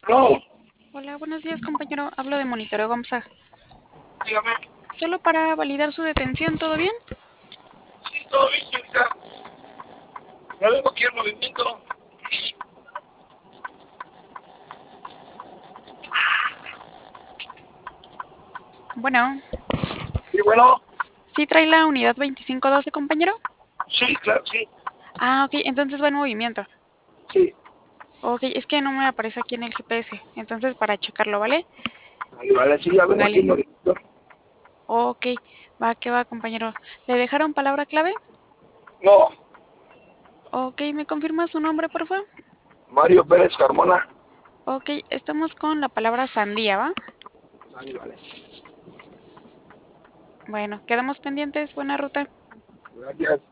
No, Hola, buenos días, compañero. Hablo de Monitoreo GOMSA. dígame. Solo para validar su detención, ¿todo bien? Sí, todo bien, señorita. Ya vengo aquí en movimiento. Bueno, Sí, bueno. ¿sí trae la unidad 2512, compañero? Sí, claro, sí. Ah, ok, entonces va en movimiento. Sí. Ok, es que no me aparece aquí en el GPS, entonces para checarlo, ¿vale? Vale, vale, sí, ya vengo aquí Vale. en movimiento. Ok, va que va, compañero. ¿Le dejaron palabra clave? No, Ok, ¿me confirma su nombre, por favor? Mario Pérez Carmona. Ok, estamos con la palabra sandía, ¿va? Vale, vale. Bueno, quedamos pendientes. Buena ruta. Gracias.